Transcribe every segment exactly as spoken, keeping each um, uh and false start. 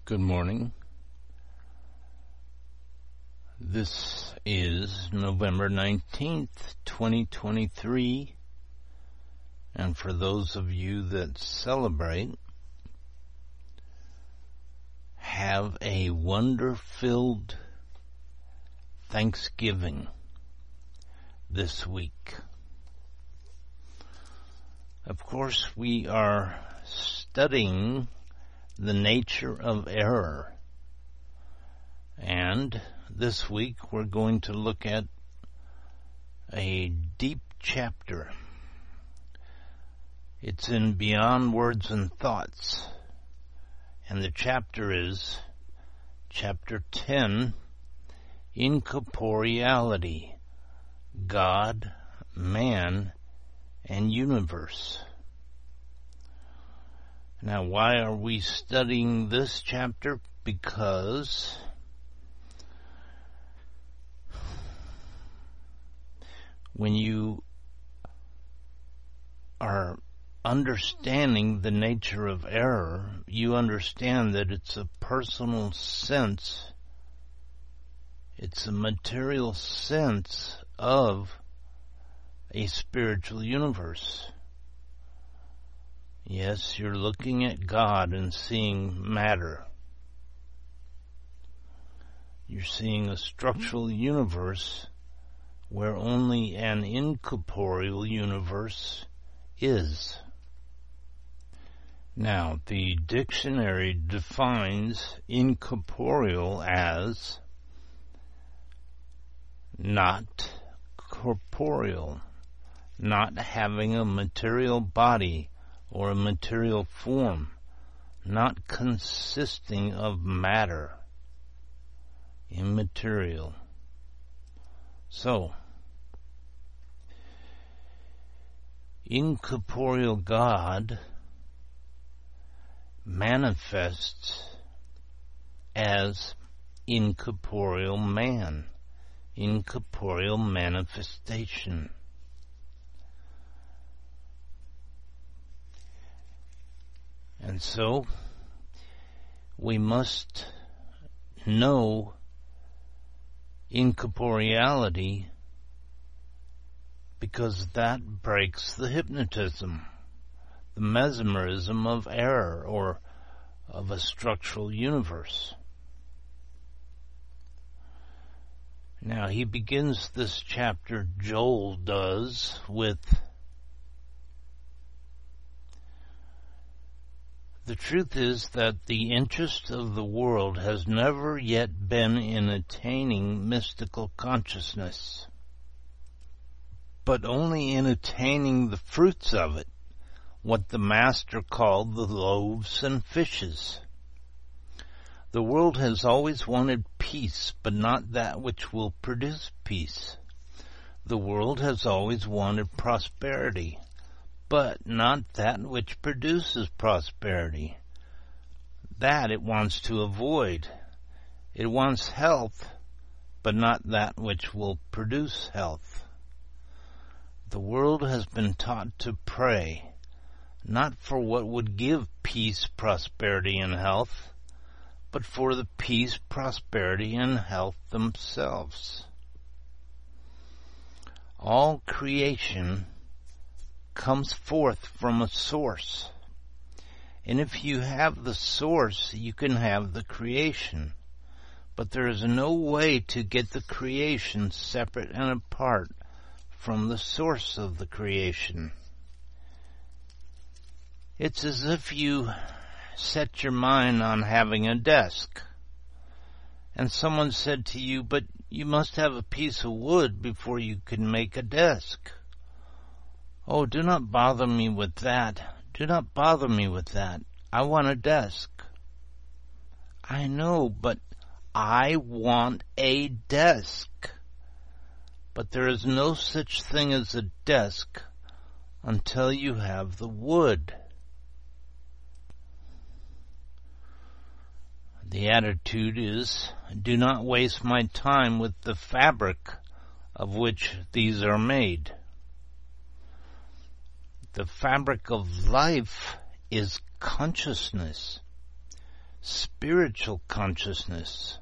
Good morning. This is November nineteenth, twenty twenty-three, and for those of you that celebrate, have a wonder-filled Thanksgiving this week. Of course, we are studying the nature of error. And this week we're going to look at a deep chapter. It's in Beyond Words and Thoughts. And the chapter is chapter ten, Incorporeality, God, Man, and Universe. Now, why are we studying this chapter? Because when you are understanding the nature of error, you understand that it's a personal sense, it's a material sense of a spiritual universe. Yes, you're looking at God and seeing matter. You're seeing a structural universe where only an incorporeal universe is. Now, the dictionary defines incorporeal as not corporeal, not having a material body or a material form, not consisting of matter, immaterial. So, incorporeal God manifests as incorporeal man, incorporeal manifestation. And so, we must know incorporeality because that breaks the hypnotism, the mesmerism of error or of a structural universe. Now, he begins this chapter, Joel does, with the truth is that the interest of the world has never yet been in attaining mystical consciousness, but only in attaining the fruits of it, what the Master called the loaves and fishes. The world has always wanted peace, but not that which will produce peace. The world has always wanted prosperity, but not that which produces prosperity. That it wants to avoid. It wants health, but not that which will produce health. The world has been taught to pray, not for what would give peace, prosperity, and health, but for the peace, prosperity, and health themselves. All creation comes forth from a source. And if you have the source, you can have the creation. But there is no way to get the creation separate and apart from the source of the creation. It's as if you set your mind on having a desk, and someone said to you, but you must have a piece of wood before you can make a desk. Oh, do not bother me with that. Do not bother me with that. I want a desk. I know, but I want a desk. But there is no such thing as a desk until you have the wood. The attitude is, do not waste my time with the fabric of which these are made. The fabric of life is consciousness. spiritual consciousness.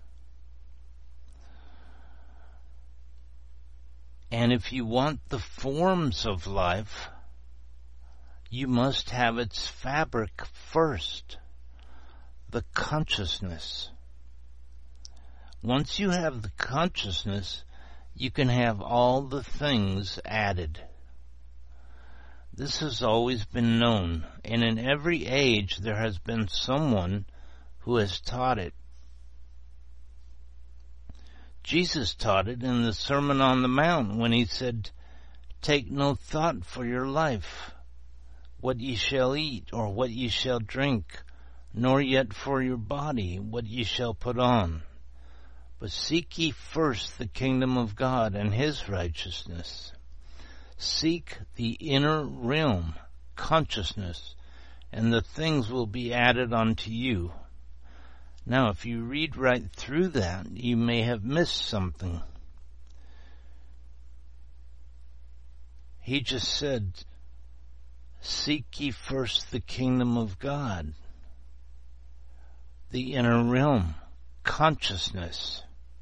And if you want the forms of life, you must have its fabric first, the consciousness. Once you have the consciousness, you can have all the things added. This has always been known, and in every age there has been someone who has taught it. Jesus taught it in the Sermon on the Mount when he said, "Take no thought for your life, what ye shall eat or what ye shall drink, nor yet for your body what ye shall put on. But seek ye first the kingdom of God and his righteousness." Seek the inner realm, consciousness, and the things will be added unto you. Now, if you read right through that, you may have missed something. He just said, seek ye first the kingdom of God, the inner realm, consciousness.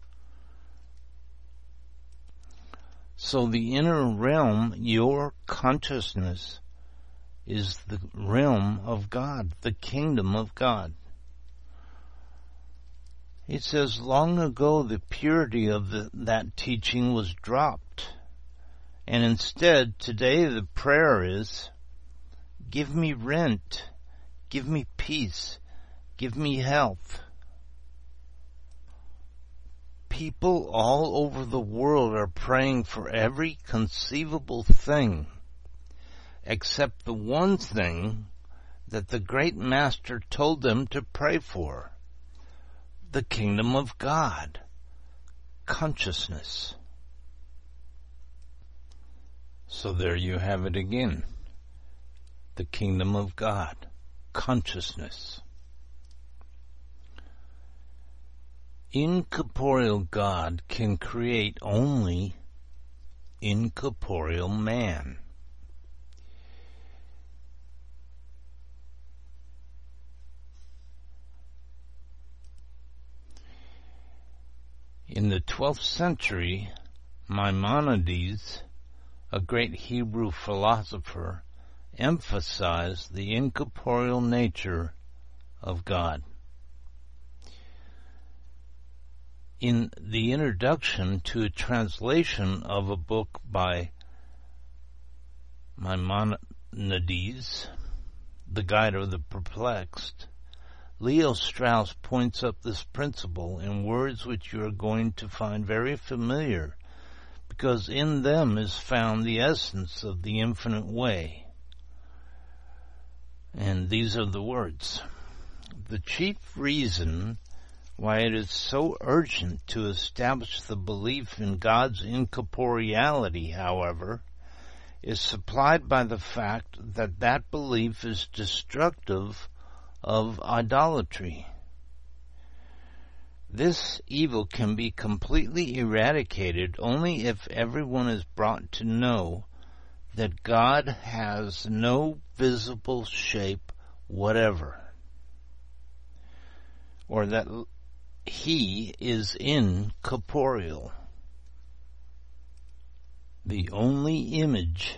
So the inner realm, your consciousness, is the realm of God, the kingdom of God. It says, long ago the purity of the, that teaching was dropped, and instead today the prayer is, give me rent, give me peace, give me health. People all over the world are praying for every conceivable thing, except the one thing that the great master told them to pray for, the kingdom of God, consciousness. So there you have it again, the kingdom of God, consciousness. Incorporeal God can create only incorporeal man. In the twelfth century, Maimonides, a great Hebrew philosopher, emphasized the incorporeal nature of God. In the introduction to a translation of a book by Maimonides, The Guide of the Perplexed, Leo Strauss points up this principle in words which you are going to find very familiar, because in them is found the essence of the infinite way. And these are the words. The chief reason why it is so urgent to establish the belief in God's incorporeality, however, is supplied by the fact that that belief is destructive of idolatry. This evil can be completely eradicated only if everyone is brought to know that God has no visible shape whatever, or that He is incorporeal. The only image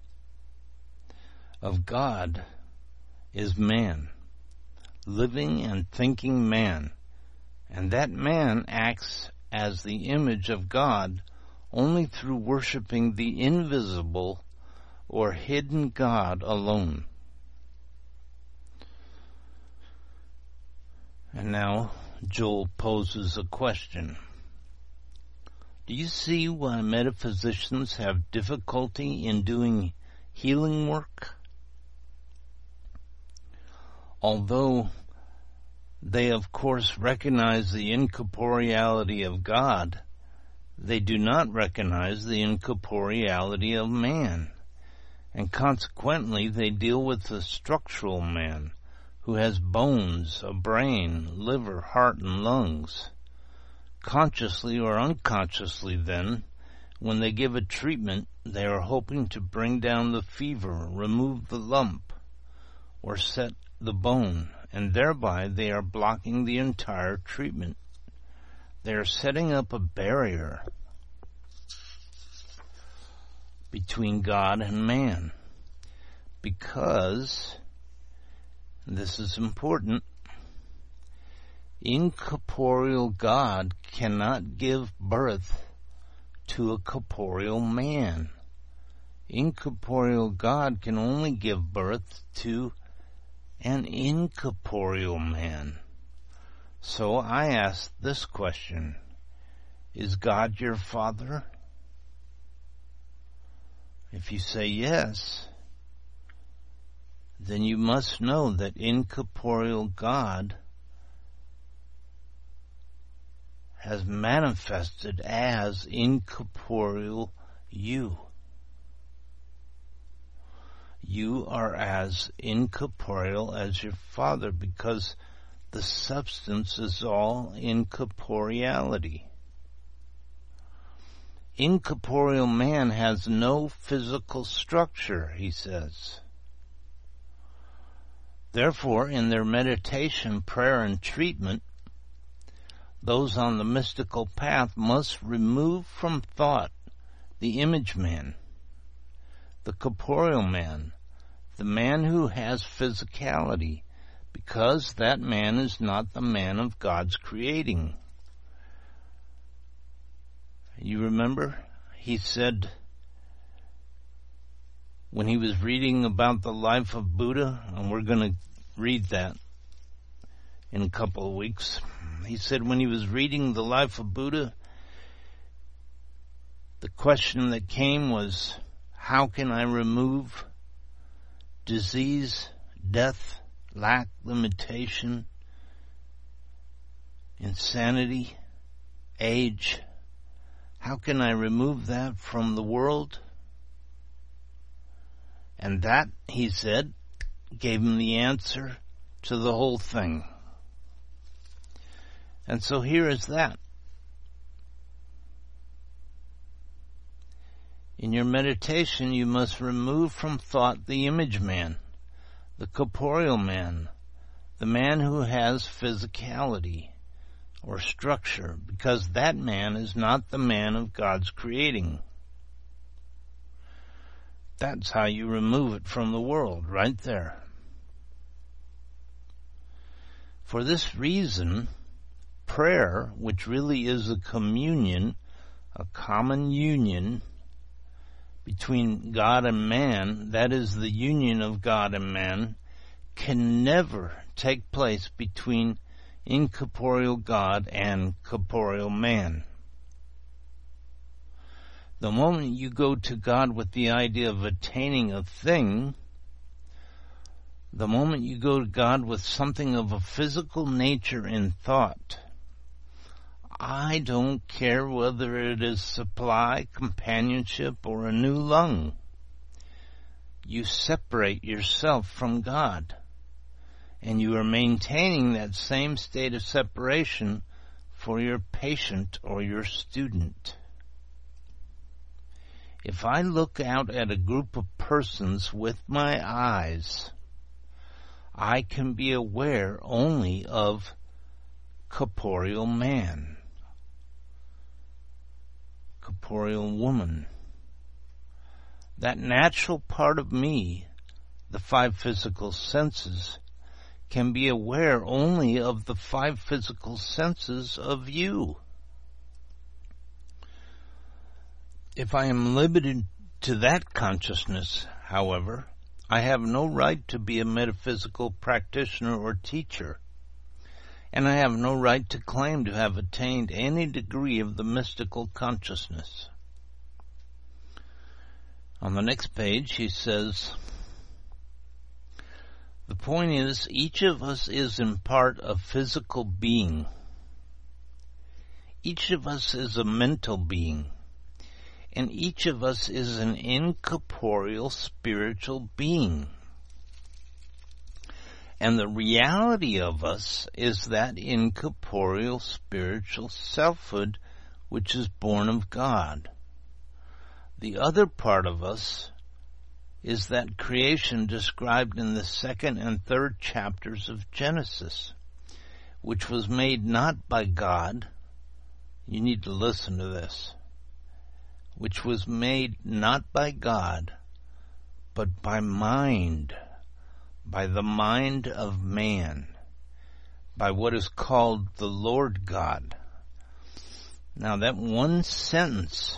of God is man, living and thinking man, and that man acts as the image of God only through worshiping the invisible or hidden God alone. And now Joel poses a question. Do you see why metaphysicians have difficulty in doing healing work? Although they of course recognize the incorporeality of God, they do not recognize the incorporeality of man, and consequently they deal with the structural man, who has bones, a brain, liver, heart, and lungs. Consciously or unconsciously then, when they give a treatment, they are hoping to bring down the fever, remove the lump, or set the bone and thereby they are blocking the entire treatment. They are setting up a barrier between God and man, because, this is important, incorporeal God cannot give birth to a corporeal man. Incorporeal God can only give birth to an incorporeal man. So I ask this question: is God your Father? If you say yes, then you must know that incorporeal God has manifested as incorporeal you. You are as incorporeal as your Father, because the substance is all incorporeality. Incorporeal man has no physical structure, he says. Therefore, in their meditation, prayer, and treatment, those on the mystical path must remove from thought the image man, the corporeal man, the man who has physicality, because that man is not the man of God's creating. You remember, he said, when he was reading about the life of Buddha, and we're going to read that in a couple of weeks, he said when he was reading the life of Buddha, the question that came was, how can I remove disease, death, lack, limitation, insanity, age? How can I remove that from the world? And that, he said, gave him the answer to the whole thing. And so here is that. In your meditation, you must remove from thought the image man, the corporeal man, the man who has physicality or structure, because that man is not the man of God's creating. That's how you remove it from the world, right there. For this reason, prayer, which really is a communion, a common union between God and man, that is the union of God and man, can never take place between incorporeal God and corporeal man. The moment you go to God with the idea of attaining a thing, the moment you go to God with something of a physical nature in thought, I don't care whether it is supply, companionship, or a new lung, you separate yourself from God, and you are maintaining that same state of separation for your patient or your student. If I look out at a group of persons with my eyes, I can be aware only of corporeal man, corporeal woman. That natural part of me, the five physical senses, can be aware only of the five physical senses of you. If I am limited to that consciousness, however, I have no right to be a metaphysical practitioner or teacher, and I have no right to claim to have attained any degree of the mystical consciousness. On the next page, he says, the point is, each of us is in part a physical being. Each of us is a mental being. And each of us is an incorporeal spiritual being. And the reality of us is that incorporeal spiritual selfhood which is born of God. The other part of us, is that creation described in the second and third chapters of Genesis, which was made not by God. You need to listen to this. Which was made not by God, but by mind, by the mind of man, by what is called the Lord God. Now that one sentence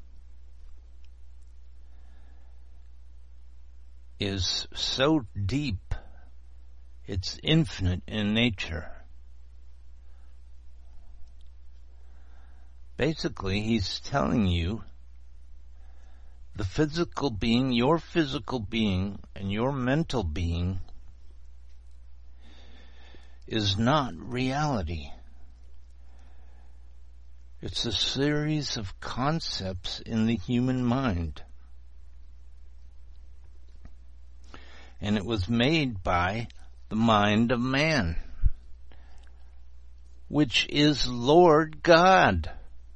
is so deep, it's infinite in nature. Basically, he's telling you the physical being, your physical being, and your mental being is not reality. It's a series of concepts in the human mind. And it was made by the mind of man, which is Lord God.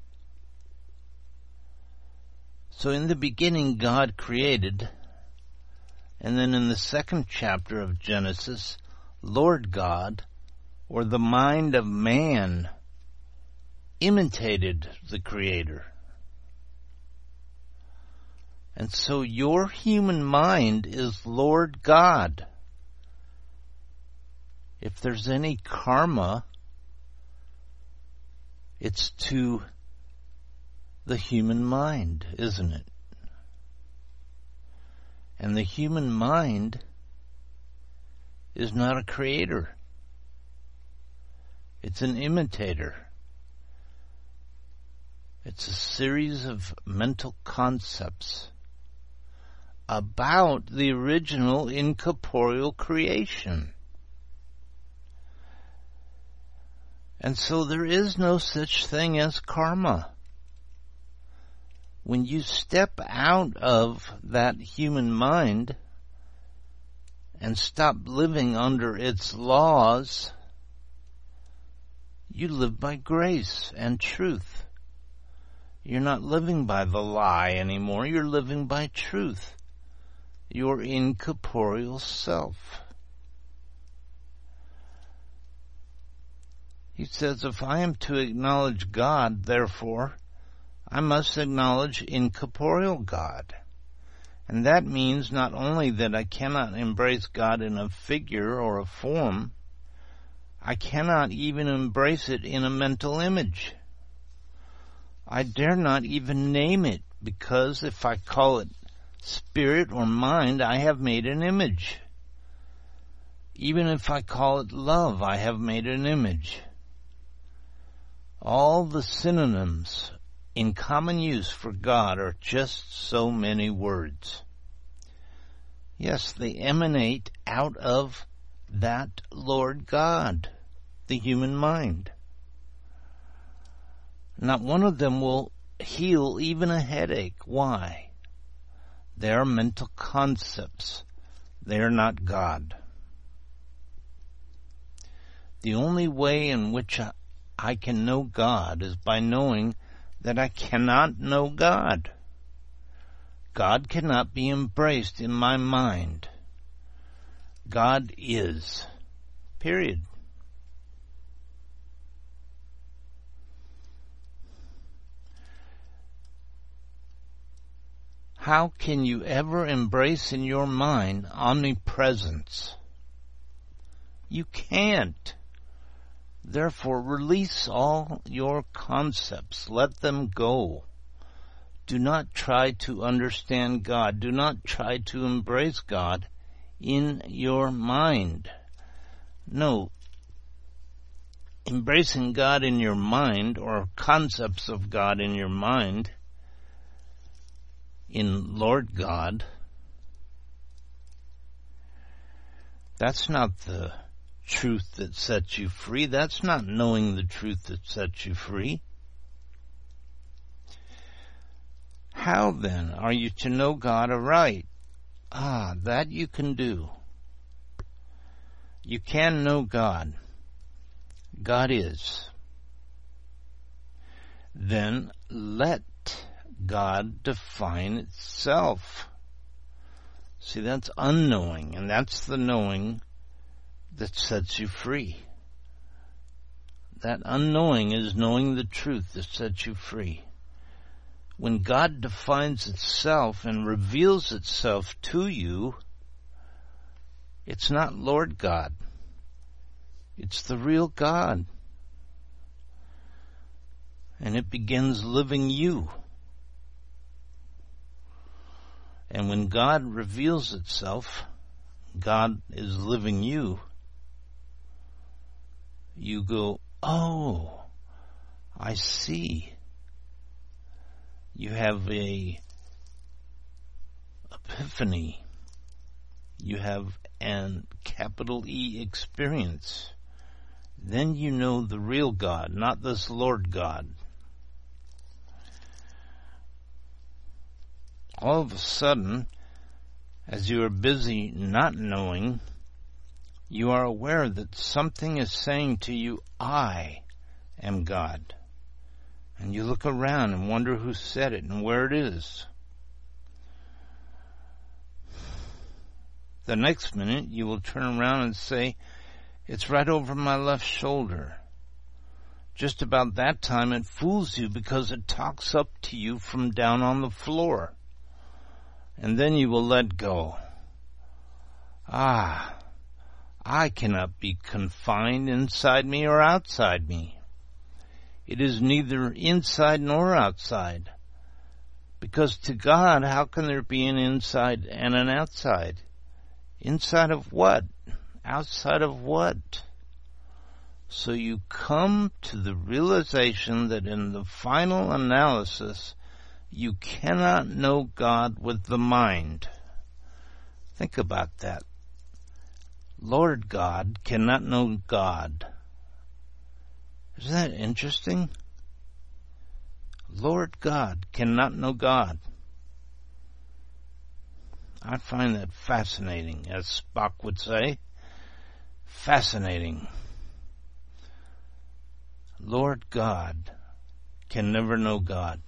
So in the beginning, God created, and then in the second chapter of Genesis, Lord God, or the mind of man, imitated the Creator. And so your human mind is Lord God. If there's any karma, it's to the human mind, isn't it? And the human mind is not a creator. It's an imitator. It's a series of mental concepts about the original incorporeal creation. And so there is no such thing as karma. When you step out of that human mind and stop living under its laws, you live by grace and truth. You're not living by the lie anymore. You're living by truth, your incorporeal self. He says, if I am to acknowledge God, therefore, I must acknowledge incorporeal God. And that means not only that I cannot embrace God in a figure or a form, I cannot even embrace it in a mental image. I dare not even name it, because if I call it spirit or mind, I have made an image. Even if I call it love, I have made an image. All the synonyms in common use for God are just so many words. Yes, they emanate out of that Lord God, the human mind. Not one of them will heal even a headache. Why? They are mental concepts. They are not God. The only way in which I, I can know God is by knowing that I cannot know God. God cannot be embraced in my mind. God is. Period. How can you ever embrace in your mind omnipresence? You can't. Therefore, release all your concepts. Let them go. Do not try to understand God. Do not try to embrace God in your mind. No. Embracing God in your mind, or concepts of God in your mind, in Lord God, that's not the truth that sets you free. That's not knowing the truth that sets you free. How then are you to know God aright? Ah, that you can do. You can know God. God is. Then let God define itself. See, that's unknowing, and that's the knowing that sets you free. That unknowing is knowing the truth that sets you free. When God defines itself and reveals itself to you, it's not Lord God. It's the real God. And it begins living you. And when God reveals itself, God is living you, you go, oh, I see. You have a epiphany. You have an capital E experience. Then you know the real God, not this Lord God. All of a sudden, as you are busy not knowing, you are aware that something is saying to you, I am God. And you look around and wonder who said it and where it is. The next minute, you will turn around and say, it's right over my left shoulder. Just about that time, it fools you because it talks up to you from down on the floor. And then you will let go. Ah, I cannot be confined inside me or outside me. It is neither inside nor outside. Because to God, how can there be an inside and an outside? Inside of what? Outside of what? So you come to the realization that in the final analysis, you cannot know God with the mind. Think about that. Lord God cannot know God. Isn't that interesting? Lord God cannot know God. I find that fascinating, as Spock would say. Fascinating. Lord God can never know God.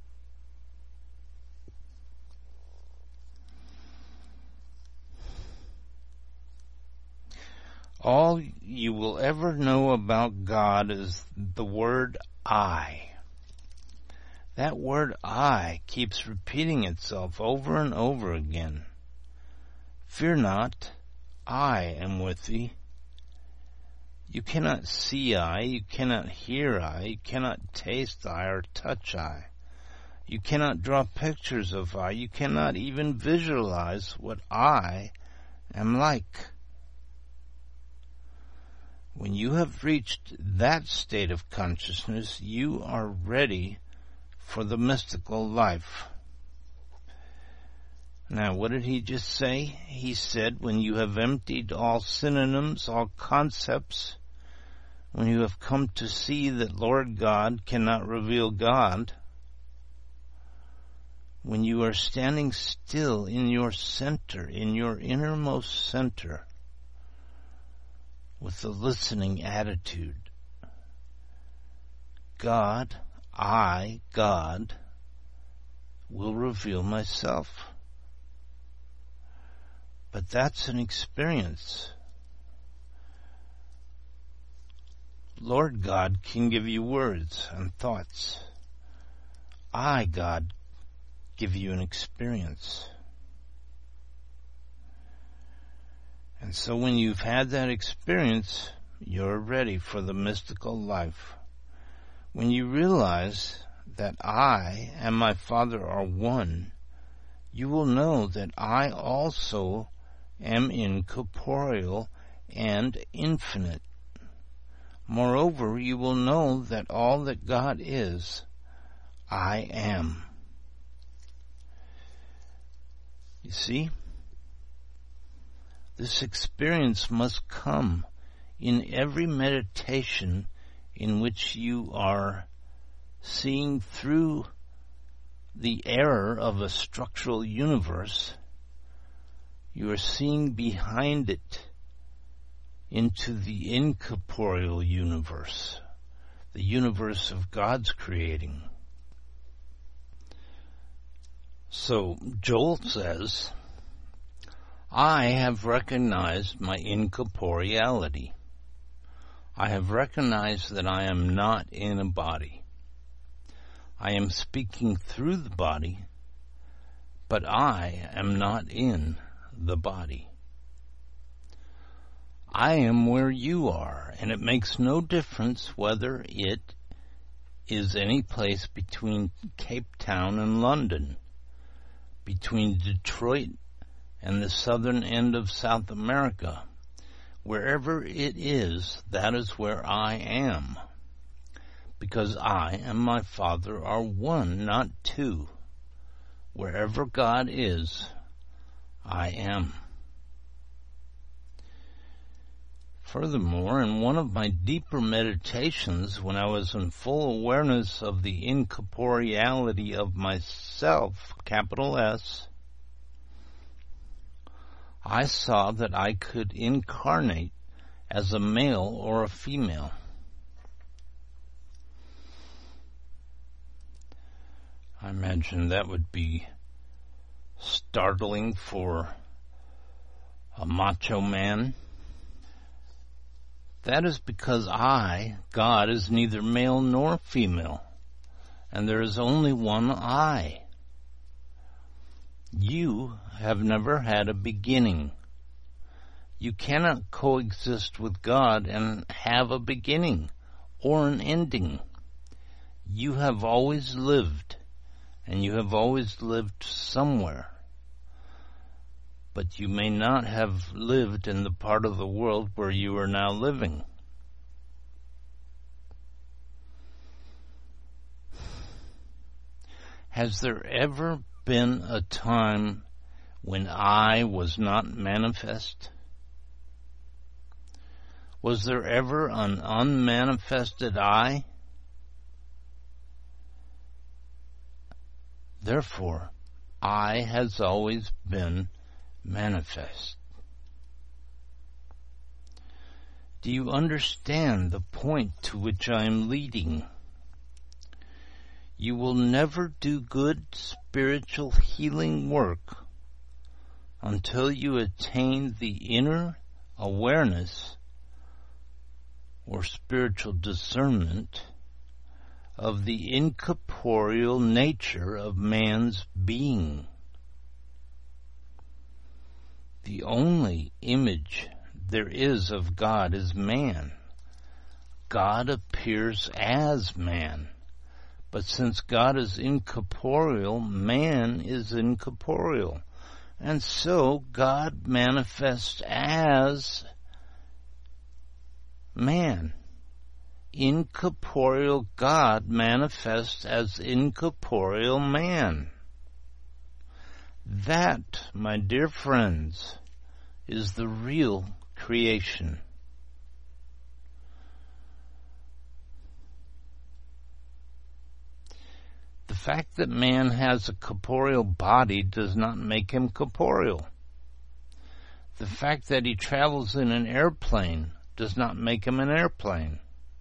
All you will ever know about God is the word I. That word I keeps repeating itself over and over again. Fear not, I am with thee. You cannot see I, you cannot hear I, you cannot taste I or touch I. You cannot draw pictures of I, you cannot even visualize what I am like. When you have reached that state of consciousness, you are ready for the mystical life. Now, what did he just say? He said, when you have emptied all synonyms, all concepts, when you have come to see that Lord God cannot reveal God, when you are standing still in your center, in your innermost center, with the listening attitude, God, I, God, will reveal myself. But that's an experience. Lord God can give you words and thoughts. I, God, give you an experience. And so when you've had that experience, you're ready for the mystical life. When you realize that I and my Father are one, you will know that I also am incorporeal and infinite. Moreover, you will know that all that God is, I am. You see? This experience must come in every meditation in which you are seeing through the error of a structural universe. You are seeing behind it into the incorporeal universe, the universe of God's creating. So Joel says, I have recognized my incorporeality. I have recognized that I am not in a body. I am speaking through the body, but I am not in the body. I am where you are, and it makes no difference whether it is any place between Cape Town and London, between Detroit and the southern end of South America. Wherever it is, that is where I am, because I and my Father are one, not two. Wherever God is, I am. Furthermore, in one of my deeper meditations, when I was in full awareness of the incorporeality of myself, capital S, I saw that I could incarnate as a male or a female. I imagine that would be startling for a macho man. That is because I, God, is neither male nor female, and there is only one I. You have never had a beginning. You cannot coexist with God and have a beginning or an ending. You have always lived, and you have always lived somewhere. But you may not have lived in the part of the world where you are now living. Has there ever been a time when I was not manifest? Was there ever an unmanifested I? Therefore, I has always been manifest. Do you understand the point to which I am leading? You will never do good spiritual healing work until you attain the inner awareness or spiritual discernment of the incorporeal nature of man's being. The only image there is of God is man. God appears as man. But since God is incorporeal, man is incorporeal. And so God manifests as man. Incorporeal God manifests as incorporeal man. That, my dear friends, is the real creation. The fact that man has a corporeal body does not make him corporeal. The fact that he travels in an airplane does not make him an airplane.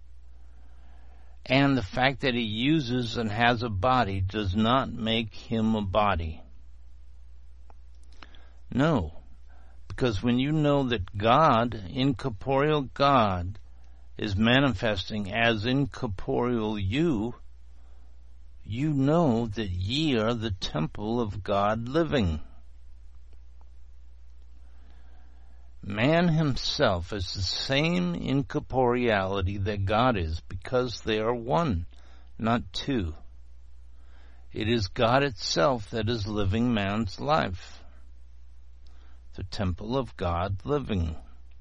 And the fact that he uses and has a body does not make him a body. No, because when you know that God, incorporeal God, is manifesting as incorporeal you, you know that ye are the temple of God living. Man himself is the same incorporeality that God is, because they are one, not two. It is God itself that is living man's life. The temple of God living.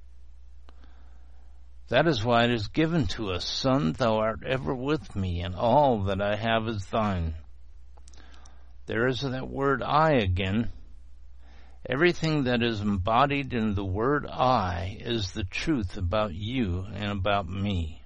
That is why it is given to us, Son, thou art ever with me, and all that I have is thine. There is that word I again. Everything that is embodied in the word I is the truth about you and about me.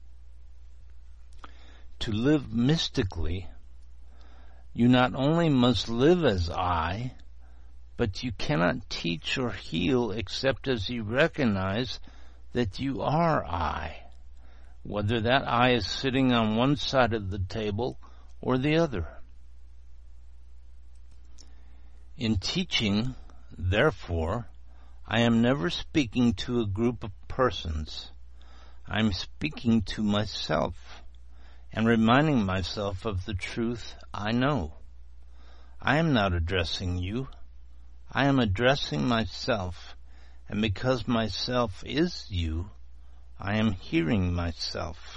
To live mystically, you not only must live as I, but you cannot teach or heal except as you recognize that you are I, whether that I is sitting on one side of the table or the other. In teaching, therefore, I am never speaking to a group of persons. I am speaking to myself and reminding myself of the truth I know. I am not addressing you. I am addressing myself, and because myself is you, I am hearing myself.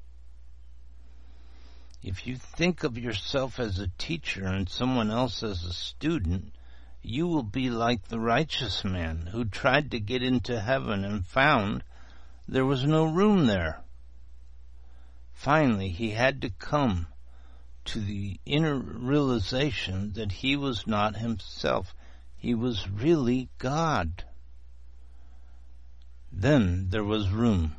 If you think of yourself as a teacher and someone else as a student, you will be like the righteous man who tried to get into heaven and found there was no room there. Finally, he had to come to the inner realization that he was not himself. He was really God. Then there was room.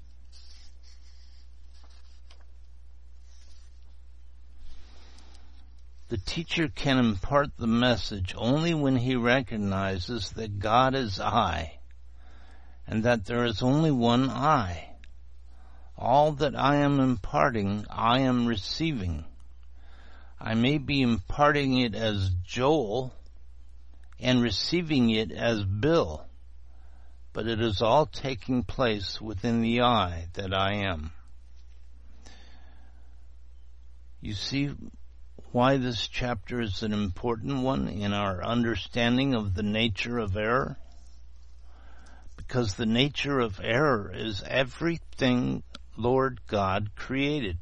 The teacher can impart the message only when he recognizes that God is I, and that there is only one I. All that I am imparting, I am receiving. I may be imparting it as Joel and receiving it as Bill, but it is all taking place within the I that I am. You see why this chapter is an important one in our understanding of the nature of error? Because the nature of error is everything Lord God created.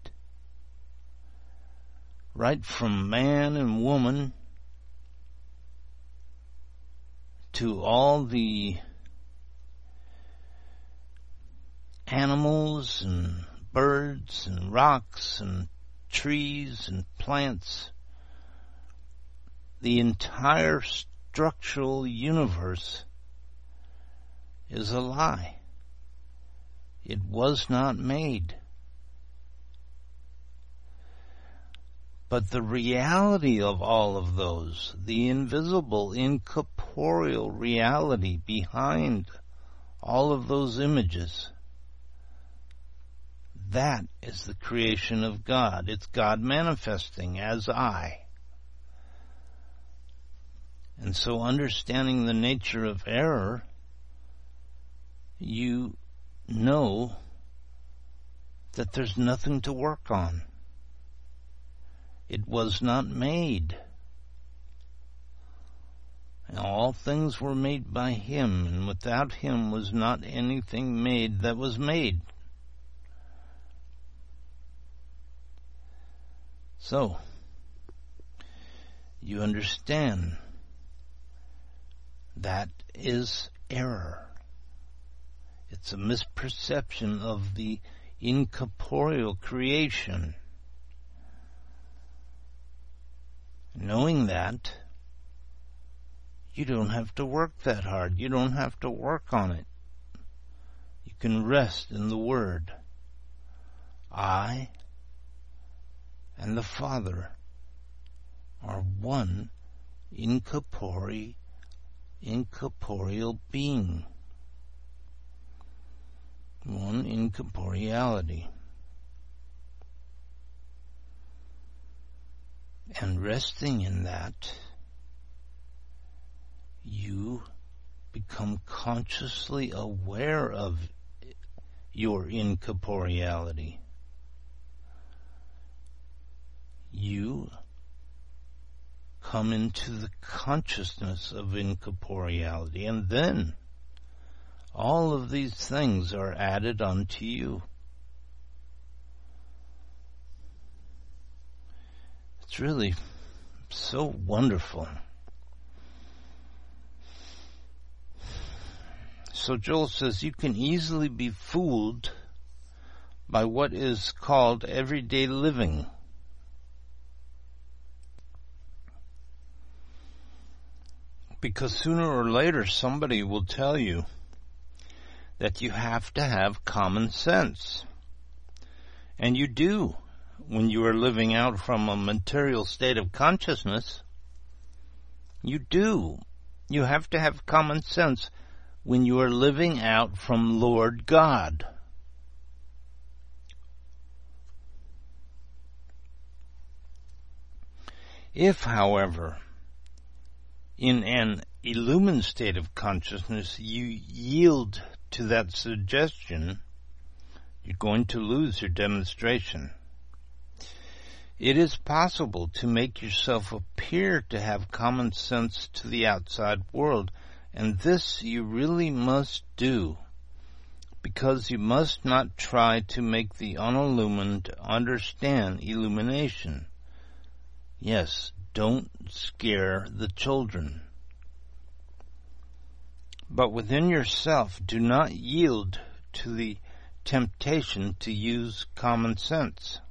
Right from man and woman to all the animals and birds and rocks and trees and plants, the entire structural universe is a lie. It was not made. But the reality of all of those, the invisible, incorporeal reality behind all of those images, that is the creation of God. It's God manifesting as I. And so understanding the nature of error, you know that there's nothing to work on. It was not made. And all things were made by Him, and without Him was not anything made that was made. So, you understand that is error. It's a misperception of the incorporeal creation. Knowing that, you don't have to work that hard. You don't have to work on it. You can rest in the Word. I and the Father are one incorporeal, incorporeal being. One incorporeality. And resting in that, you become consciously aware of your incorporeality. You come into the consciousness of incorporeality, and then all of these things are added unto you. It's really so wonderful. So Joel says you can easily be fooled by what is called everyday living. Because sooner or later somebody will tell you that you have to have common sense. And you do when you are living out from a material state of consciousness. You do. You have to have common sense when you are living out from Lord God. If, however, In an illumined state of consciousness, you yield to that suggestion, you're going to lose your demonstration. It is possible to make yourself appear to have common sense to the outside world, and this you really must do, because you must not try to make the unillumined understand illumination. Yes, don't scare the children. But within yourself, do not yield to the temptation to use common sense.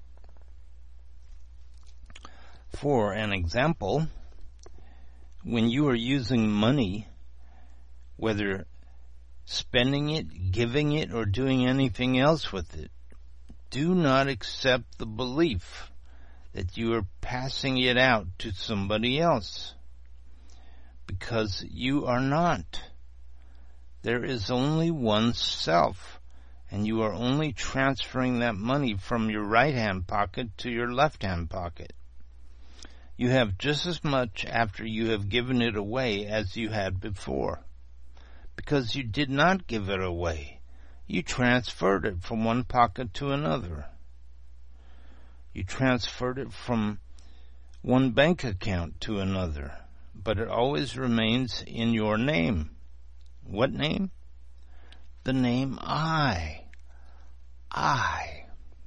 For an example, when you are using money, whether spending it, giving it, or doing anything else with it, do not accept the belief that you are passing it out to somebody else, because you are not. There is only one self, and you are only transferring that money from your right-hand pocket to your left-hand pocket. You have just as much after you have given it away as you had before, because you did not give it away. You transferred it from one pocket to another. You transferred it from one bank account to another, but it always remains in your name. What name? The name I. I.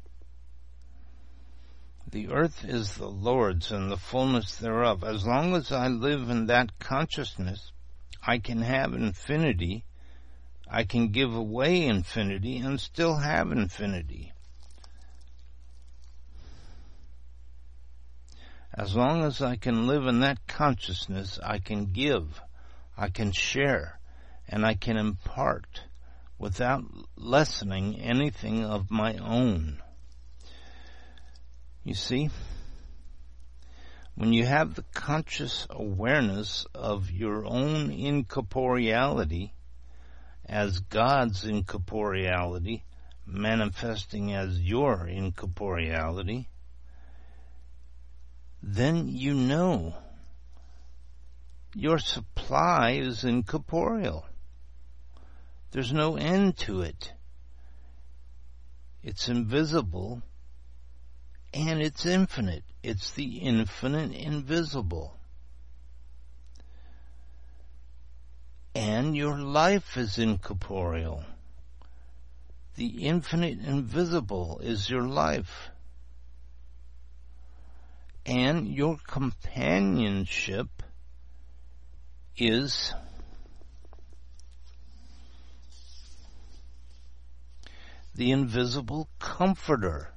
The earth is the Lord's and the fullness thereof. As long as I live in that consciousness, I can have infinity, I can give away infinity, and still have infinity. As long as I can live in that consciousness, I can give, I can share, and I can impart without lessening anything of my own. You see, when you have the conscious awareness of your own incorporeality as God's incorporeality, manifesting as your incorporeality, then you know your supply is incorporeal. There's no end to it. It's invisible and it's infinite. It's the infinite invisible. And your life is incorporeal. The infinite invisible is your life. And your companionship is the invisible comforter.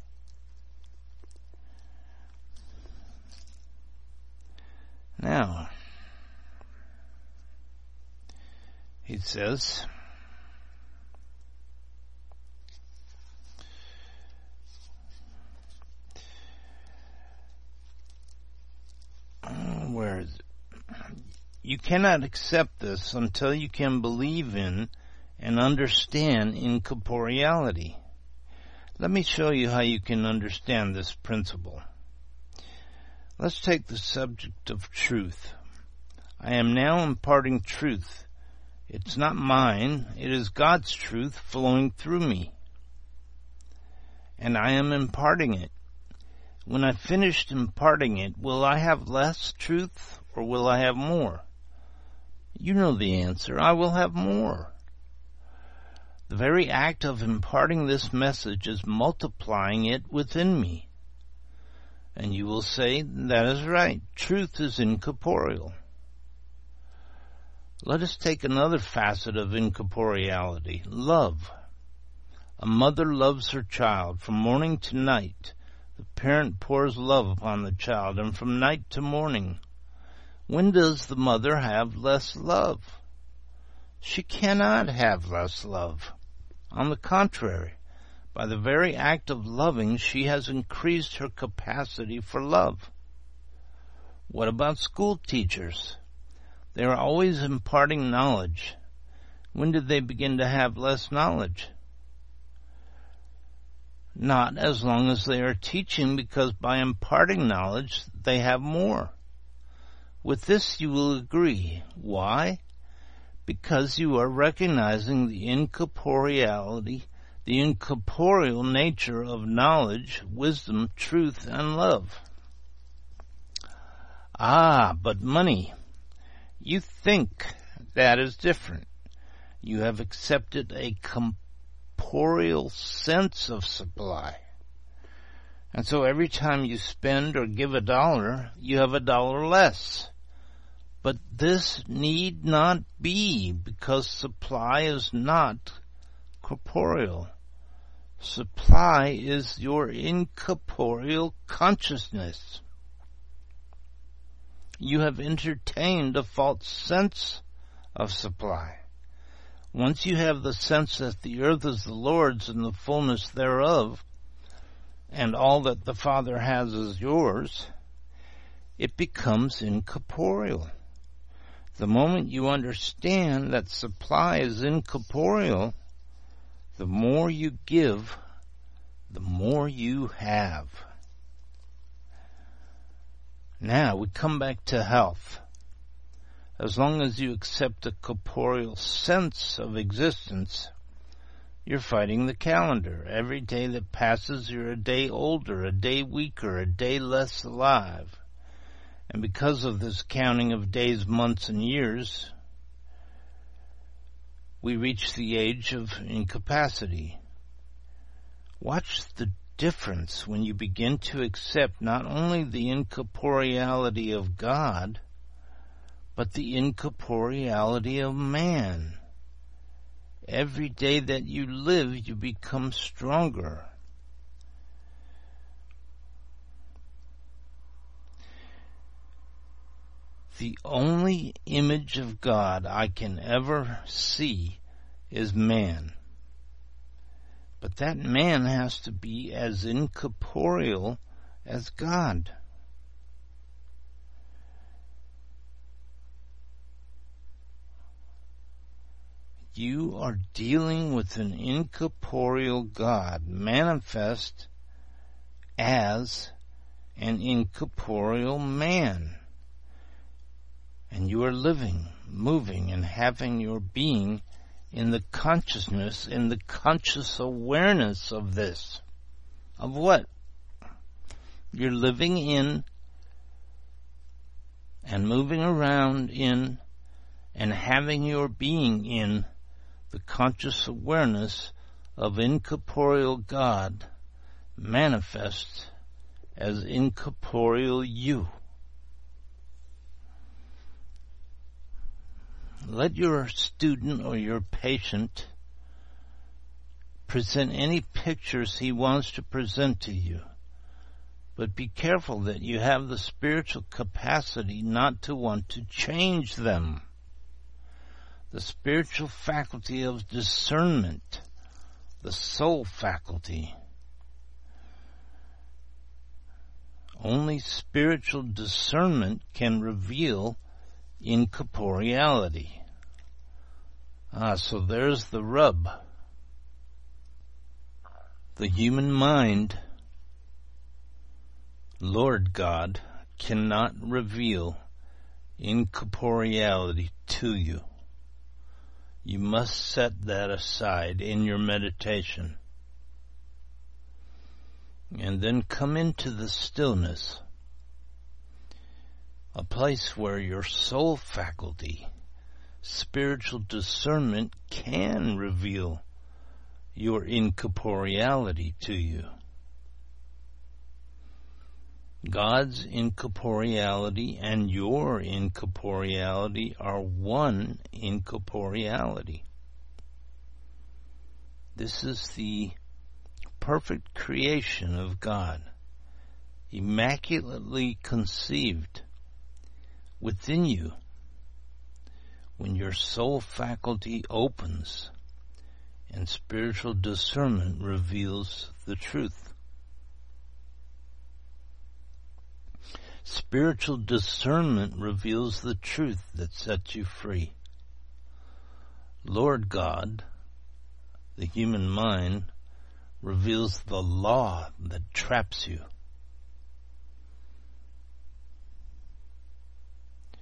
Now, he says, where is it? You cannot accept this until you can believe in and understand incorporeality. Let me show you how you can understand this principle. Let's take the subject of truth. I am now imparting truth. It's not mine. It is God's truth flowing through me. And I am imparting it. When I've finished imparting it, will I have less truth or will I have more? You know the answer. I will have more. The very act of imparting this message is multiplying it within me. And you will say, that is right. Truth is incorporeal. Let us take another facet of incorporeality, love. A mother loves her child from morning to night. The parent pours love upon the child, and from night to morning. When does the mother have less love? She cannot have less love. On the contrary, by the very act of loving, she has increased her capacity for love. What about school teachers? They are always imparting knowledge. When did they begin to have less knowledge? Not as long as they are teaching, because by imparting knowledge, they have more. With this you will agree. Why? Because you are recognizing the incorporeality, the incorporeal nature of knowledge, wisdom, truth, and love. Ah, but money. You think that is different. You have accepted a corporeal sense of supply. And so every time you spend or give a dollar, you have a dollar less. But this need not be, because supply is not corporeal. Supply is your incorporeal consciousness. You have entertained a false sense of supply. Once you have the sense that the earth is the Lord's and the fullness thereof, and all that the Father has is yours, it becomes incorporeal. The moment you understand that supply is incorporeal, the more you give, the more you have. Now we come back to health. As long as you accept a corporeal sense of existence, you're fighting the calendar. Every day that passes, you're a day older, a day weaker, a day less alive. And because of this counting of days, months, and years, we reach the age of incapacity. Watch the difference when you begin to accept not only the incorporeality of God, but the incorporeality of man. Every day that you live, you become stronger. The only image of God I can ever see is man. But that man has to be as incorporeal as God. You are dealing with an incorporeal God manifest as an incorporeal man. And you are living, moving, and having your being in the consciousness, in the conscious awareness of this. Of what? You're living in and moving around in and having your being in the conscious awareness of incorporeal God manifest as incorporeal you. Let your student or your patient present any pictures he wants to present to you. But be careful that you have the spiritual capacity not to want to change them. The spiritual faculty of discernment, the soul faculty. Only spiritual discernment can reveal incorporeality. Ah, so there's the rub. The human mind, Lord God, cannot reveal incorporeality to you. You must set that aside in your meditation. And then come into the stillness, a place where your soul faculty, spiritual discernment, can reveal your incorporeality to you. God's incorporeality and your incorporeality are one incorporeality. This is the perfect creation of God, immaculately conceived within you. When your soul faculty opens and spiritual discernment reveals the truth. Spiritual discernment reveals the truth that sets you free. Lord God, the human mind, reveals the law that traps you.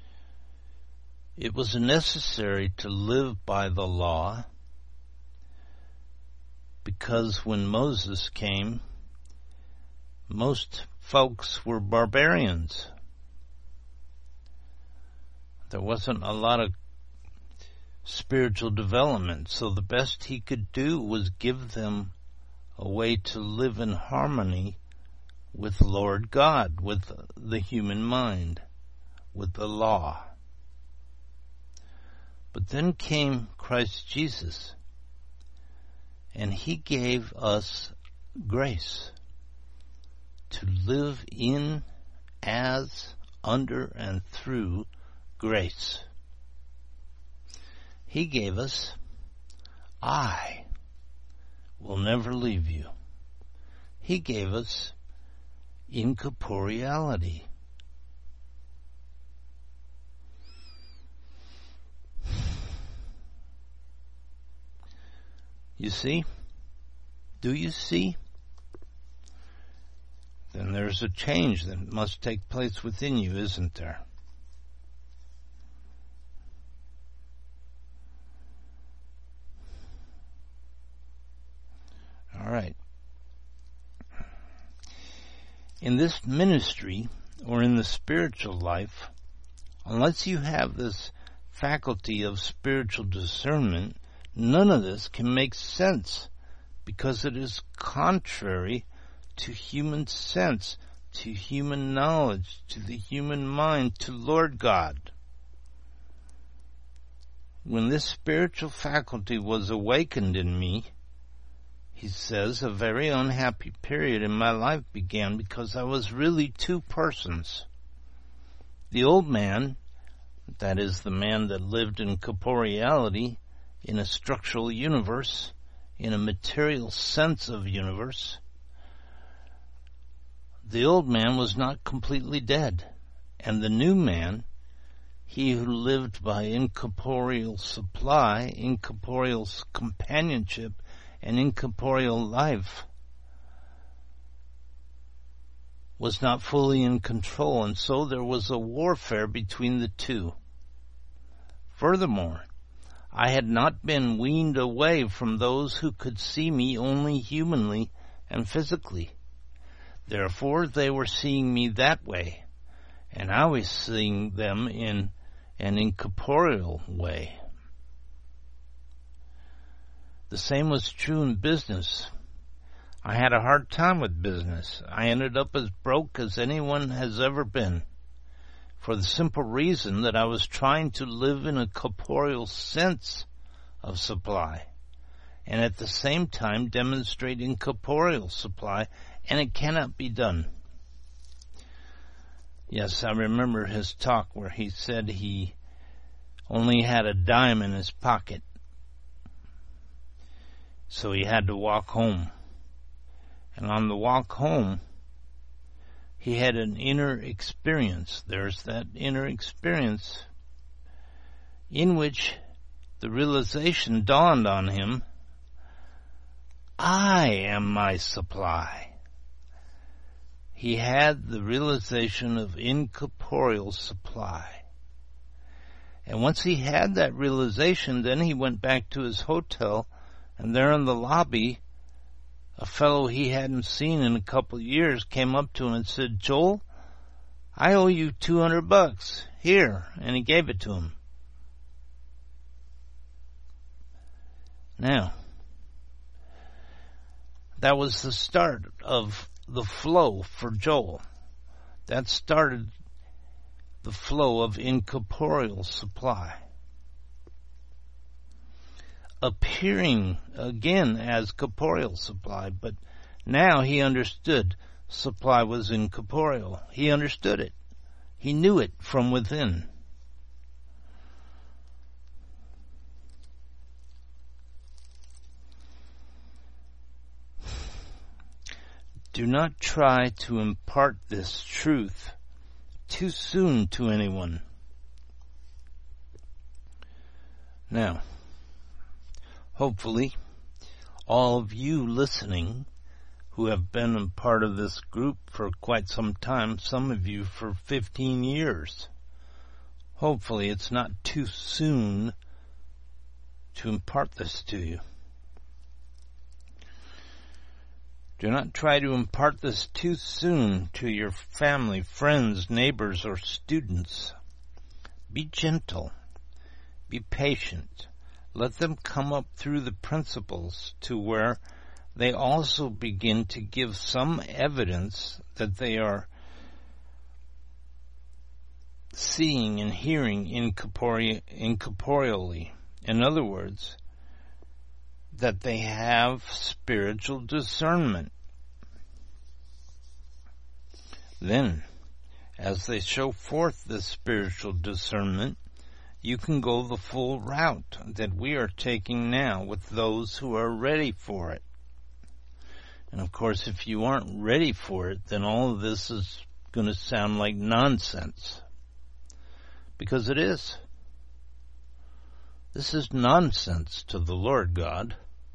It was necessary to live by the law because when Moses came, most folks were barbarians. There wasn't a lot of spiritual development, so the best he could do was give them a way to live in harmony with Lord God, with the human mind, with the law. But then came Christ Jesus, and he gave us grace to live in, as, under, and through grace. He gave us, I will never leave you. He gave us incorporeality. You see? Do you see? Then there's a change that must take place within you, isn't there? All right. In this ministry, or in the spiritual life, unless you have this faculty of spiritual discernment, none of this can make sense, because it is contrary to human sense, to human knowledge, to the human mind, to Lord God. When this spiritual faculty was awakened in me, he says, a very unhappy period in my life began because I was really two persons. The old man, that is the man that lived in corporeality, in a structural universe, in a material sense of universe, the old man was not completely dead. And the new man, he who lived by incorporeal supply, incorporeal companionship, and incorporeal life, was not fully in control, and so there was a warfare between the two. Furthermore, I had not been weaned away from those who could see me only humanly and physically. Therefore, they were seeing me that way, and I was seeing them in an incorporeal way. The same was true in business. I had a hard time with business. I ended up as broke as anyone has ever been, for the simple reason that I was trying to live in a corporeal sense of supply, and at the same time demonstrate incorporeal supply, and it cannot be done. Yes, I remember his talk where he said he only had a dime in his pocket, so he had to walk home. And on the walk home, he had an inner experience. There's that inner experience in which the realization dawned on him, I am my supply. He had the realization of incorporeal supply. And once he had that realization, then he went back to his hotel, and there in the lobby, a fellow he hadn't seen in a couple of years came up to him and said, Joel, I owe you two hundred bucks. Here. And he gave it to him. Now, that was the start of the flow for Joel. That started the flow of incorporeal supply, appearing again as corporeal supply, but now he understood supply was incorporeal. He understood it. He knew it from within. Do not try to impart this truth too soon to anyone. Now, hopefully, all of you listening who have been a part of this group for quite some time, some of you for fifteen years, Hopefully it's not too soon to impart this to you. Do not try to impart this too soon to your family, friends, neighbors, or students. Be gentle. Be patient. Let them come up through the principles to where they also begin to give some evidence that they are seeing and hearing incorpore- incorporeally. In other words, that they have spiritual discernment. Then, as they show forth this spiritual discernment, you can go the full route that we are taking now with those who are ready for it. And of course, if you aren't ready for it, then all of this is going to sound like nonsense. Because it is. This is nonsense to the Lord God.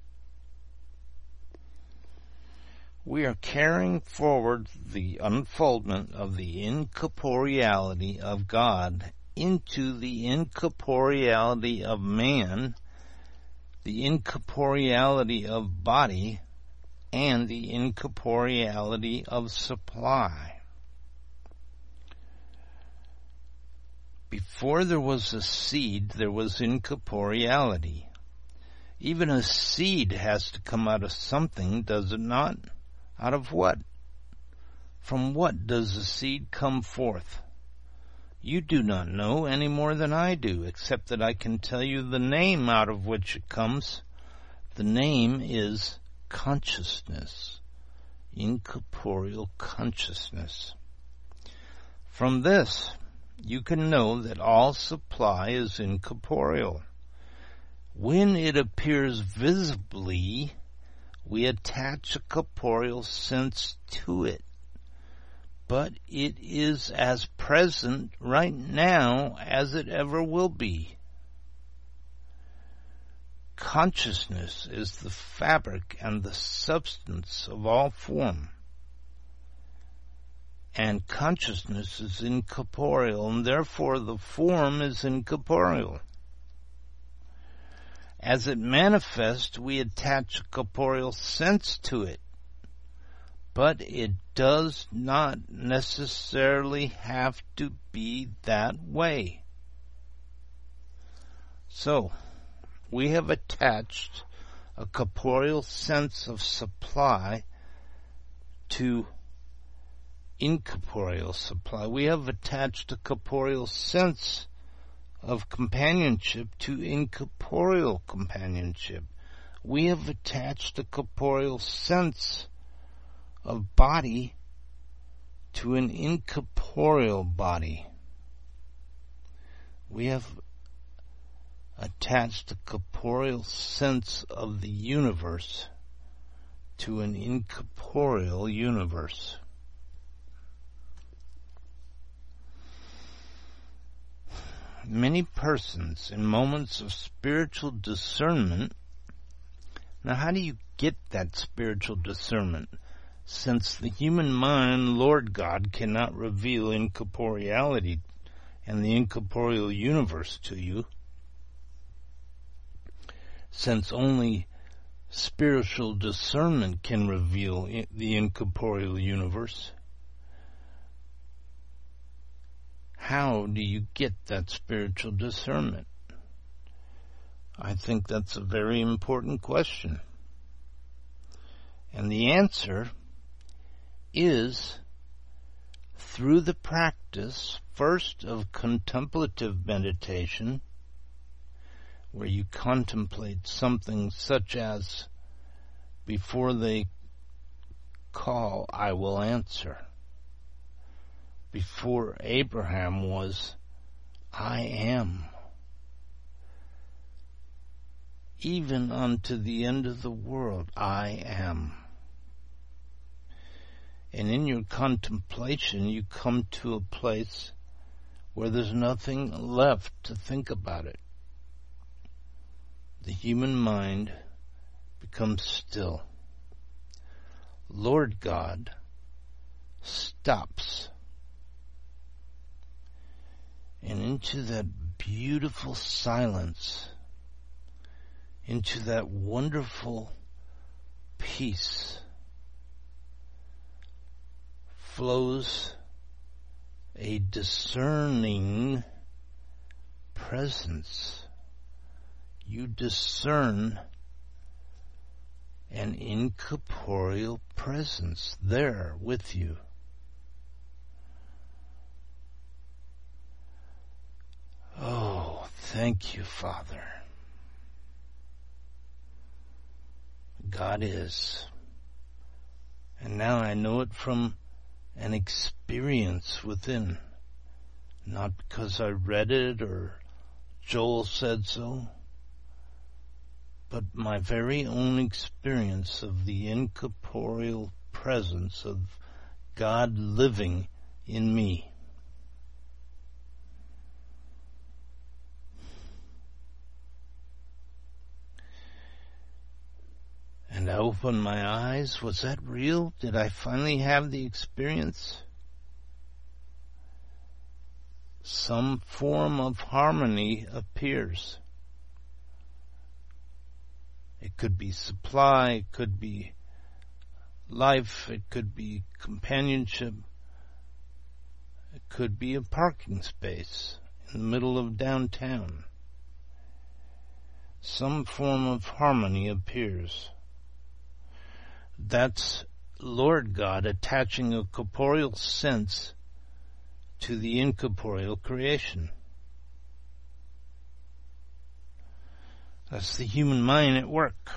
We are carrying forward the unfoldment of the incorporeality of God into the incorporeality of man, the incorporeality of body, and the incorporeality of supply. Before there was a seed, there was incorporeality. Even a seed has to come out of something, does it not? Out of what? From what does the seed come forth? You do not know any more than I do, except that I can tell you the name out of which it comes. The name is consciousness, incorporeal consciousness. From this, you can know that all supply is incorporeal. When it appears visibly, we attach a corporeal sense to it. But it is as present right now as it ever will be. Consciousness is the fabric and the substance of all form. And consciousness is incorporeal, and therefore the form is incorporeal. As it manifests, we attach a corporeal sense to it. But it does not necessarily have to be that way. So, we have attached a corporeal sense of supply to incorporeal supply. We have attached a corporeal sense of companionship to incorporeal companionship. We have attached a corporeal sense of body to an incorporeal body. We have attached a corporeal sense of the universe to an incorporeal universe. Many persons in moments of spiritual discernment. Now, how do you get that spiritual discernment? Since the human mind, Lord God, cannot reveal incorporeality and the incorporeal universe to you, since only spiritual discernment can reveal the incorporeal universe, how do you get that spiritual discernment? I think that's a very important question. And the answer is through the practice, first of contemplative meditation, where you contemplate something such as, before they call, I will answer. Before Abraham was, I am. Even unto the end of the world, I am. And in your contemplation, you come to a place where there's nothing left to think about it. The human mind becomes still. Lord God stops. and into that beautiful silence, into that wonderful peace, flows a discerning presence. You discern an incorporeal presence there with you. Oh, thank you, Father. God is. And now I know it from an experience within, not because I read it or Joel said so, but my very own experience of the incorporeal presence of God living in me. And I opened my eyes. Was that real? Did I finally have the experience? Some form of harmony appears. It could be supply, it could be life, it could be companionship, it could be a parking space in the middle of downtown. Some form of harmony appears. That's Lord God attaching a corporeal sense to the incorporeal creation. That's the human mind at work.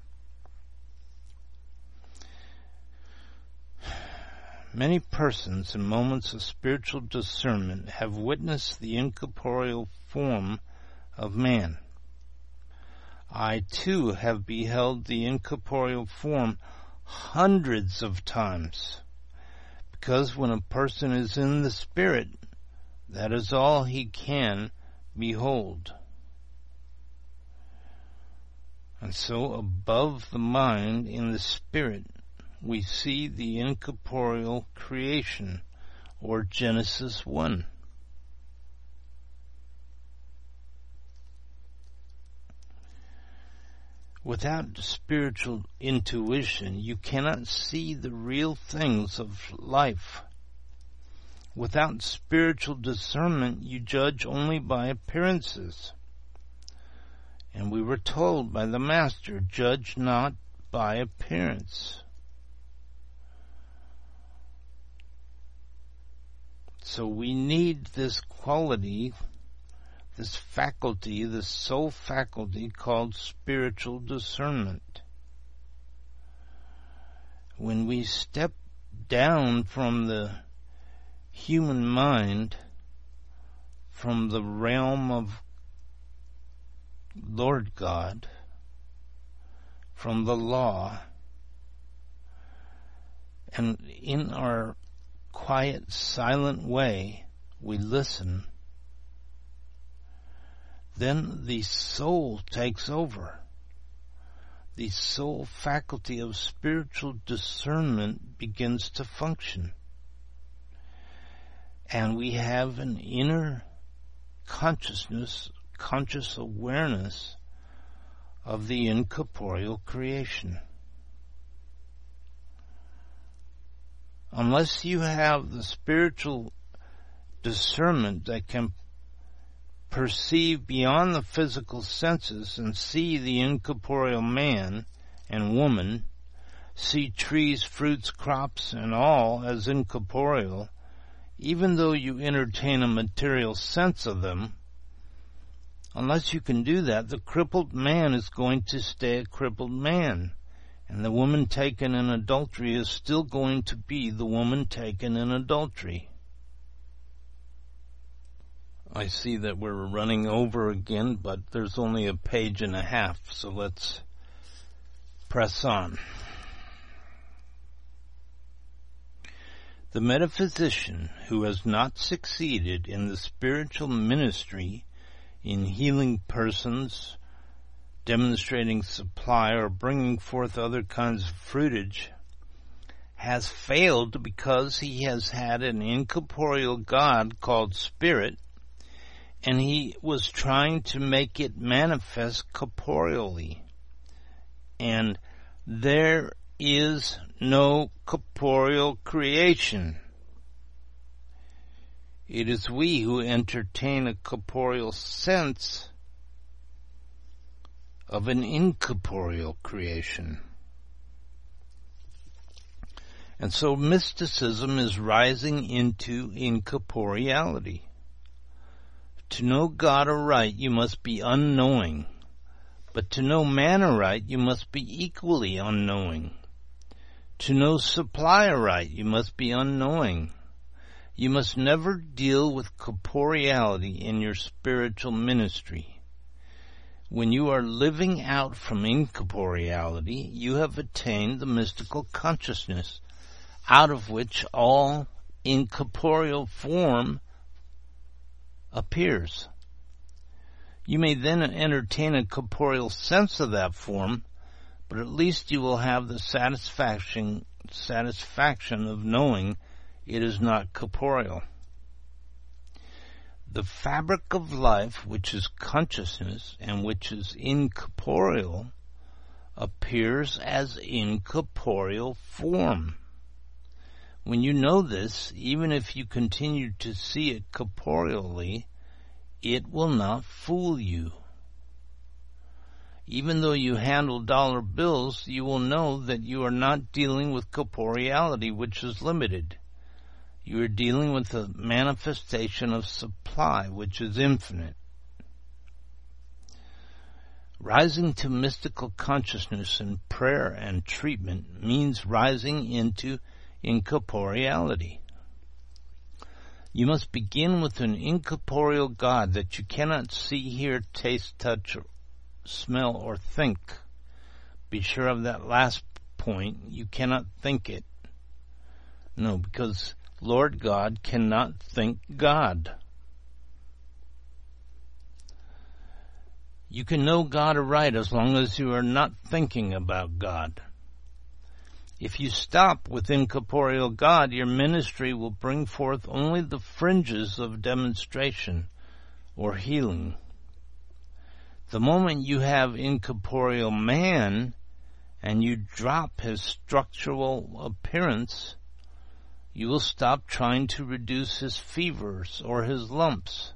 Many persons in moments of spiritual discernment have witnessed the incorporeal form of man. I too have beheld the incorporeal form hundreds of times, because when a person is in the Spirit, that is all he can behold. And so above the mind, in the Spirit, we see the incorporeal creation, or Genesis one. Without spiritual intuition, you cannot see the real things of life. Without spiritual discernment, you judge only by appearances. And we were told by the Master, judge not by appearance. So we need this quality, this faculty, this soul faculty called spiritual discernment. When we step down from the human mind, from the realm of Lord God, from the law, and in our quiet, silent way, we listen, then the soul takes over. The soul faculty of spiritual discernment begins to function. And we have an inner consciousness, conscious awareness of the incorporeal creation. Unless you have the spiritual discernment that can perceive beyond the physical senses and see the incorporeal man and woman, see trees, fruits, crops, and all as incorporeal, even though you entertain a material sense of them, unless you can do that, the crippled man is going to stay a crippled man, and the woman taken in adultery is still going to be the woman taken in adultery. I see that we're running over again, but there's only a page and a half, so let's press on. The metaphysician who has not succeeded in the spiritual ministry in healing persons, demonstrating supply, or bringing forth other kinds of fruitage, has failed because he has had an incorporeal God called Spirit and he was trying to make it manifest corporeally. And there is no corporeal creation. It is we who entertain a corporeal sense of an incorporeal creation. And so mysticism is rising into incorporeality. To know God aright, you must be unknowing. But to know man aright, you must be equally unknowing. To know supply aright, you must be unknowing. You must never deal with corporeality in your spiritual ministry. When you are living out from incorporeality, you have attained the mystical consciousness, out of which all incorporeal form appears. You may then entertain a corporeal sense of that form, but at least you will have the satisfaction satisfaction of knowing it is not corporeal. The fabric of life, which is consciousness and which is incorporeal, appears as incorporeal form. When you know this, even if you continue to see it corporeally, it will not fool you. Even though you handle dollar bills, you will know that you are not dealing with corporeality, which is limited. You are dealing with the manifestation of supply, which is infinite. Rising to mystical consciousness in prayer and treatment means rising into incorporeality. You must begin with an incorporeal God that you cannot see, hear, taste, touch, or smell, or think. Be sure of that last point. You cannot think it. No, because Lord God cannot think God. You can know God aright as long as you are not thinking about God. If you stop with incorporeal God, your ministry will bring forth only the fringes of demonstration or healing. The moment you have incorporeal man and you drop his structural appearance, you will stop trying to reduce his fevers or his lumps.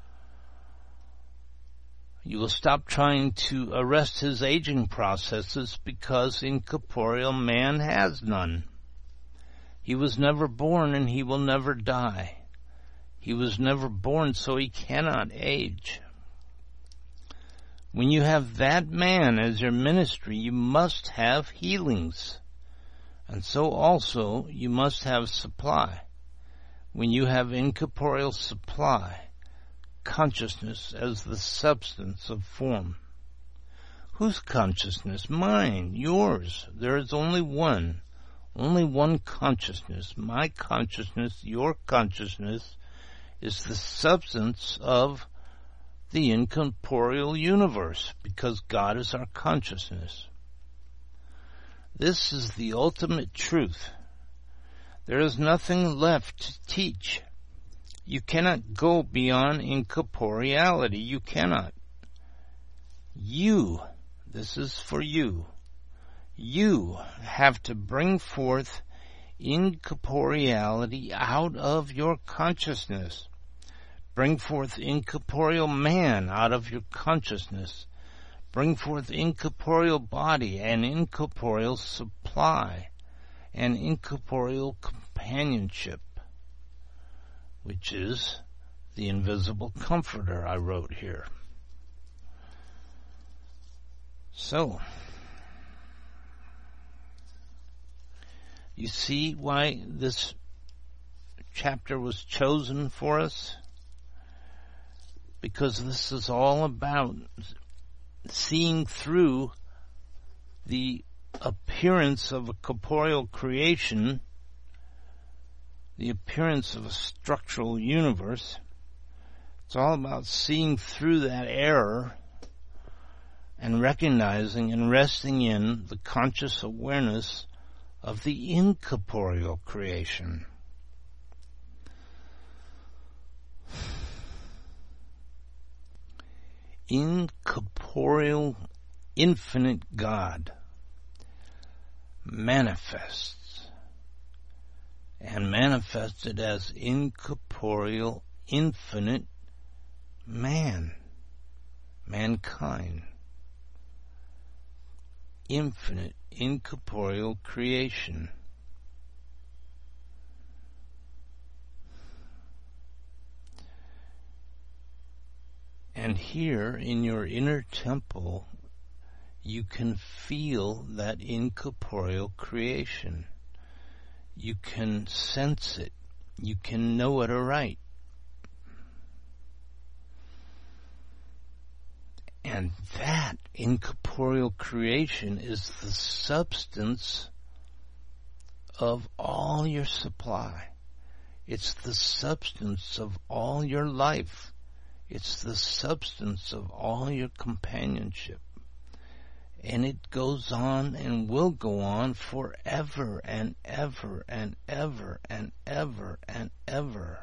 You will stop trying to arrest his aging processes because incorporeal man has none. He was never born and he will never die. He was never born, so he cannot age. When you have that man as your ministry, you must have healings. And so also you must have supply. When you have incorporeal supply, consciousness as the substance of form. Whose consciousness? Mine, yours. There is only one. Only one consciousness. My consciousness, your consciousness, is the substance of the incorporeal universe, because God is our consciousness. This is the ultimate truth. There is nothing left to teach. You cannot go beyond incorporeality. You cannot. You, this is for you, you have to bring forth incorporeality out of your consciousness. Bring forth incorporeal man out of your consciousness. Bring forth incorporeal body and incorporeal supply and incorporeal companionship, which is the invisible comforter I wrote here. So, you see why this chapter was chosen for us? Because this is all about seeing through the appearance of a corporeal creation, the appearance of a structural universe. It's all about seeing through that error and recognizing and resting in the conscious awareness of the incorporeal creation. incorporeal, infinite God manifests, and manifested as incorporeal, infinite man, mankind, infinite, incorporeal creation. And here in your inner temple, you can feel that incorporeal creation. You can sense it. You can know it aright. And that incorporeal creation is the substance of all your supply. It's the substance of all your life. It's the substance of all your companionship. And it goes on and will go on forever and ever and ever and ever and ever.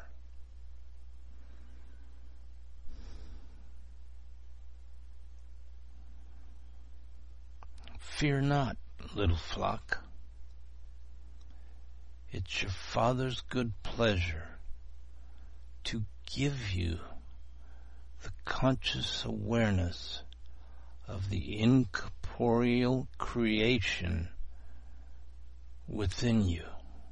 Fear not, little flock. It's your Father's good pleasure to give you the conscious awareness of the incorporeal creation within you.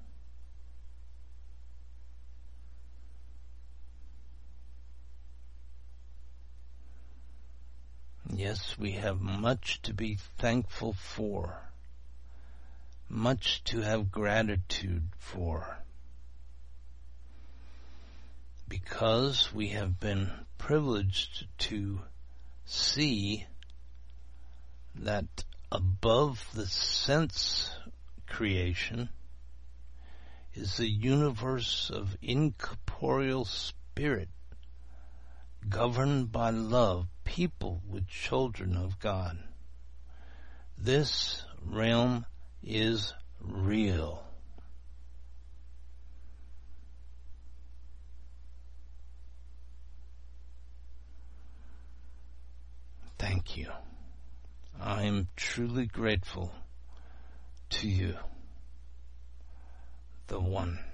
Yes, we have much to be thankful for, much to have gratitude for, because we have been privileged to see that above the sense creation is a universe of incorporeal spirit, governed by love, people with children of God. This realm is real. Thank you. I am truly grateful to you, the One.